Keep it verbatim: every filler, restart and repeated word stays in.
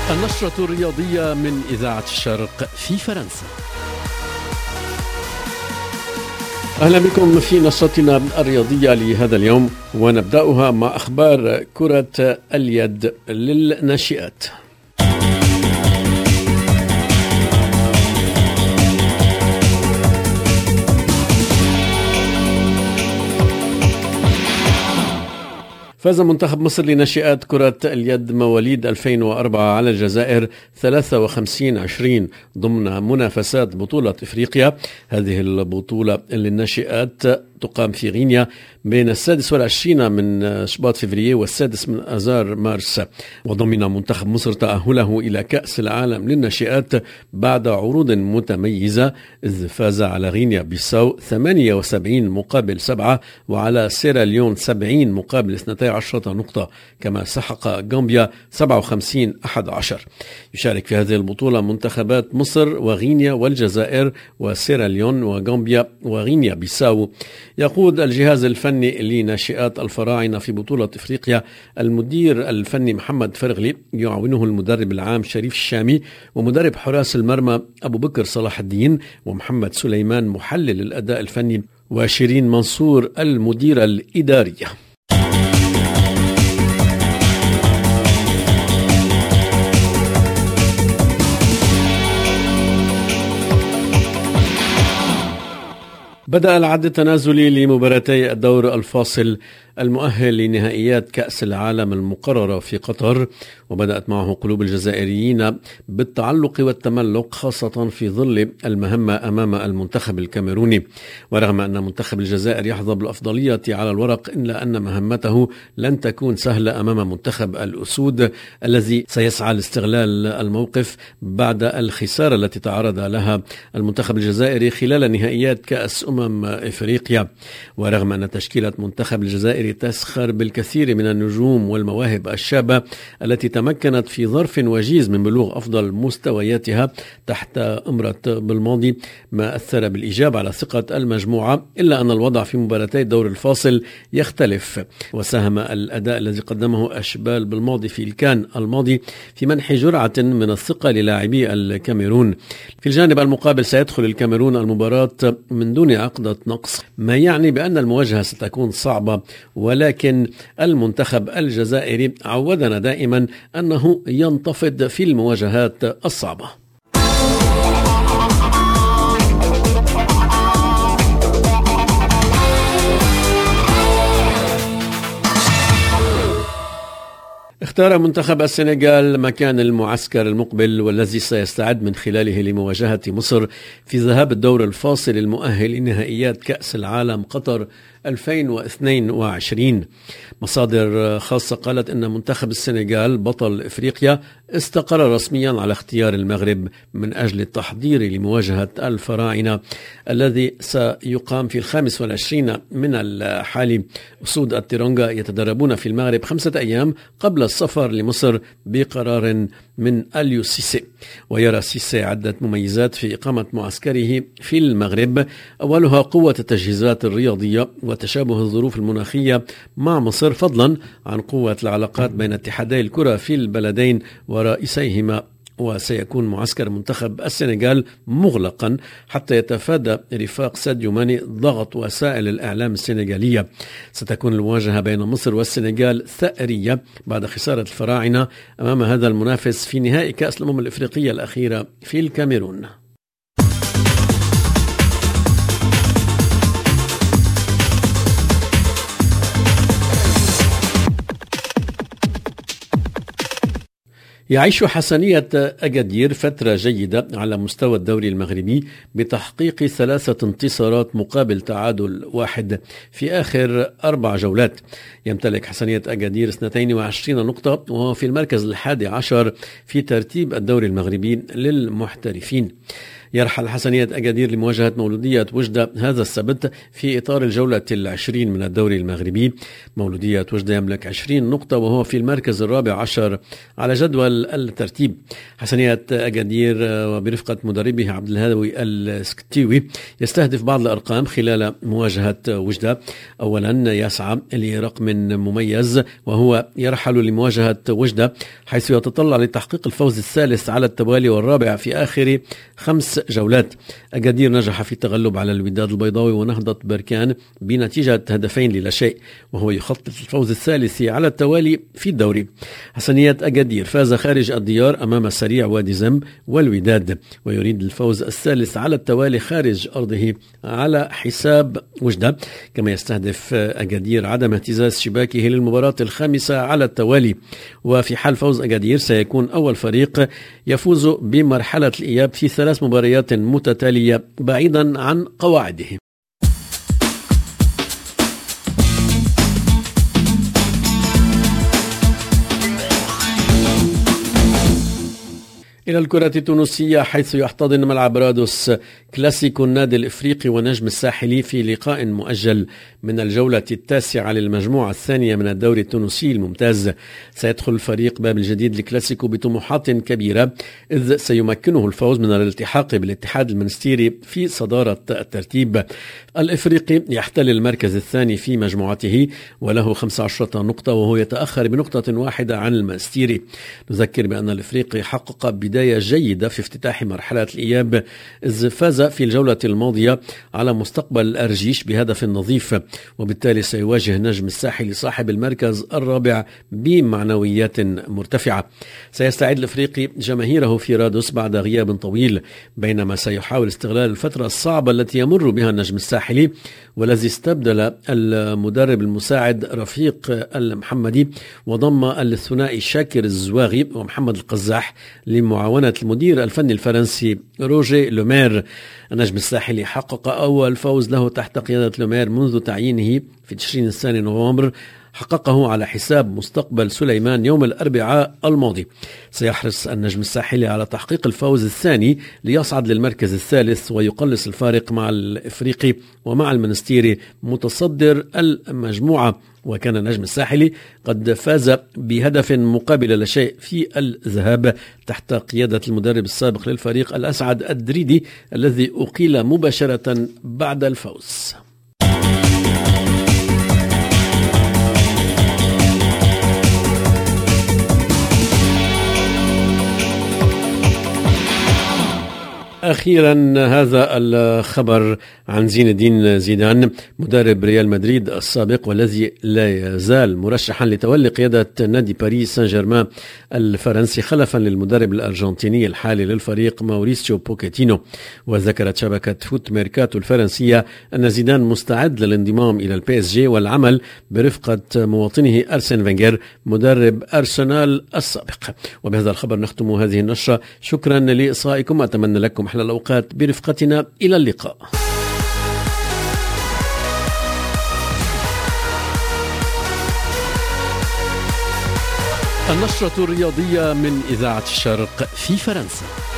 النشرة الرياضية من إذاعة الشرق في فرنسا. أهلا بكم في نشرتنا الرياضية لهذا اليوم، ونبدأها مع أخبار كرة اليد للناشئات. فاز منتخب مصر لناشئات كرة اليد مواليد ألفين وأربعة على الجزائر ثلاثة وخمسين عشرين ضمن منافسات بطولة إفريقيا. هذه البطولة للناشئات تقام في غينيا بين السادس والعشرين من شباط فبراير والسادس من آذار مارس، وضمن منتخب مصر تأهله إلى كأس العالم للناشئات بعد عروض متميزة، إذ فاز على غينيا بيساو ثمانية وسبعين مقابل سبعة وعلى سيراليون سبعين مقابل اثنتي عشرة نقطة، كما سحق غامبيا سبعة وخمسين أحد عشر. يشارك في هذه البطولة منتخبات مصر وغينيا والجزائر وسيراليون وغامبيا وغينيا بيساو. يقود الجهاز الفني لناشئات الفراعنة في بطولة إفريقيا المدير الفني محمد فرغلي، يعاونه المدرب العام شريف الشامي، ومدرب حراس المرمى أبو بكر صلاح الدين، ومحمد سليمان محلل الأداء الفني، وشيرين منصور المديرة الإدارية. بدأ العد التنازلي لمباراتي الدور الفاصل المؤهل لنهائيات كأس العالم المقررة في قطر، وبدأت معه قلوب الجزائريين بالتعلق والتملق، خاصة في ظل المهمة أمام المنتخب الكاميروني. ورغم أن منتخب الجزائر يحظى بالأفضلية على الورق، إلا أن مهمته لن تكون سهلة أمام منتخب الأسود الذي سيسعى لاستغلال الموقف بعد الخسارة التي تعرض لها المنتخب الجزائري خلال نهائيات كأس أمم إفريقيا. ورغم أن تشكيلة منتخب الجزائر تسخر بالكثير من النجوم والمواهب الشابة التي تمكنت في ظرف وجيز من بلوغ أفضل مستوياتها تحت أمرة بالماضي، ما أثر بالإيجاب على ثقة المجموعة، إلا أن الوضع في مباراتي الدور الفاصل يختلف. وساهم الأداء الذي قدمه أشبال بالماضي في الكان الماضي في منح جرعة من الثقة للاعبي الكاميرون. في الجانب المقابل سيدخل الكاميرون المباراة من دون عقدة نقص، ما يعني بأن المواجهة ستكون صعبة، ولكن المنتخب الجزائري عودنا دائما أنه ينتفض في المواجهات الصعبة. اختار منتخب السنغال مكان المعسكر المقبل والذي سيستعد من خلاله لمواجهة مصر في ذهاب الدور الفاصل المؤهل لنهائيات كأس العالم قطر ألفين واثنين وعشرين. مصادر خاصة قالت أن منتخب السنغال بطل إفريقيا استقر رسميا على اختيار المغرب من أجل التحضير لمواجهة الفراعنة الذي سيقام في الخامس والعشرين من الحالي. أسود التيرونغا يتدربون في المغرب خمسة أيام قبل السفر لمصر بقرار من أليو سيسي. ويرى سيسي عدة مميزات في إقامة معسكره في المغرب، أولها قوة التجهيزات الرياضية وتشابه الظروف المناخية مع مصر، فضلا عن قوة العلاقات بين اتحادي الكرة في البلدين ورئيسيهما. وسيكون معسكر منتخب السنغال مغلقا حتى يتفادى رفاق ساديو ماني ضغط وسائل الإعلام السنغالية. ستكون المواجهة بين مصر والسنغال ثأرية بعد خسارة الفراعنة أمام هذا المنافس في نهائي كأس الأمم الإفريقية الأخيرة في الكاميرون. يعيش حسنية أجادير فترة جيدة على مستوى الدوري المغربي بتحقيق ثلاثة انتصارات مقابل تعادل واحد في آخر أربع جولات. يمتلك حسنية أجادير اثنتين وعشرين نقطة، وهو في المركز الحادي عشر في ترتيب الدوري المغربي للمحترفين. يرحل حسنية أكادير لمواجهة مولودية وجدة هذا السبت في إطار الجولة العشرين من الدوري المغربي. مولودية وجدة يملك عشرين نقطة وهو في المركز الرابع عشر على جدول الترتيب. حسنية أكادير وبرفقة مدربه عبد الهادوي السكتيوي يستهدف بعض الأرقام خلال مواجهة وجدة. أولا يسعى لرقم مميز وهو يرحل لمواجهة وجدة حيث يتطلع لتحقيق الفوز الثالث على التوالي والرابع في آخر خمس جولات. أكادير نجح في التغلب على الوداد البيضاوي ونهضة بركان بنتيجة هدفين للا شيء وهو يخطط الفوز الثالث على التوالي في الدوري. حسنية أكادير فاز خارج الديار أمام السريع وادي زم والوداد ويريد الفوز الثالث على التوالي خارج أرضه على حساب وجدة. كما يستهدف أكادير عدم اهتزاز شباكه للمباراة الخامسة على التوالي، وفي حال فوز أكادير سيكون أول فريق يفوز بمرحلة الإياب في ثلاث مباريات متتالية بعيدا عن قواعده. إلى الكرة التونسية حيث يحتضن ملعب رادوس كلاسيكو النادي الإفريقي ونجم الساحلي في لقاء مؤجل من الجولة التاسعة للمجموعة الثانية من الدوري التونسي الممتاز. سيدخل الفريق باب الجديد لكلاسيكو بطموحات كبيرة إذ سيمكنه الفوز من الالتحاق بالاتحاد المنستيري في صدارة الترتيب. الإفريقي يحتل المركز الثاني في مجموعته وله خمس عشرة نقطة وهو يتأخر بنقطة واحدة عن المنستيري. نذكر بأن الإفريقي حقق بداية جيدة في افتتاح مرحلة الإياب إذ فاز في الجولة الماضية على مستقبل الأرجيش بهدف نظيف، وبالتالي سيواجه نجم الساحل صاحب المركز الرابع بمعنويات مرتفعة. سيستعيد الإفريقي جماهيره في رادوس بعد غياب طويل بينما سيحاول استغلال الفترة الصعبة التي يمر بها النجم الساحلي والذي استبدل المدرب المساعد رفيق المحمدي وضم الثنائي شاكر الزواغي ومحمد القزاح لمعاونة المدير الفني الفرنسي روجي لومير. النجم الساحلي حقق أول فوز له تحت قيادة لومير منذ تعيينه في تشرين الثاني نوفمبر، حققه على حساب مستقبل سليمان يوم الأربعاء الماضي. سيحرص النجم الساحلي على تحقيق الفوز الثاني ليصعد للمركز الثالث ويقلص الفارق مع الإفريقي ومع المنستيري متصدر المجموعة. وكان النجم الساحلي قد فاز بهدف مقابل لا شيء في الذهاب تحت قيادة المدرب السابق للفريق الأسعد الدريدي الذي أقيل مباشرة بعد الفوز. أخيرا هذا الخبر عن زين الدين زيدان مدرب ريال مدريد السابق والذي لا يزال مرشحا لتولي قيادة نادي باريس سان جيرمان الفرنسي خلفا للمدرب الأرجنتيني الحالي للفريق ماوريسيو بوكيتينو. وذكرت شبكة فوت ميركاتو الفرنسية أن زيدان مستعد للانضمام إلى البي اس جي والعمل برفقة مواطنه أرسن فينجر مدرب أرسنال السابق. وبهذا الخبر نختم هذه النشرة. شكرا لإصغائكم، أتمنى لكم أحلى الأوقات برفقتنا. إلى اللقاء. النشرة الرياضية من إذاعة الشرق في فرنسا.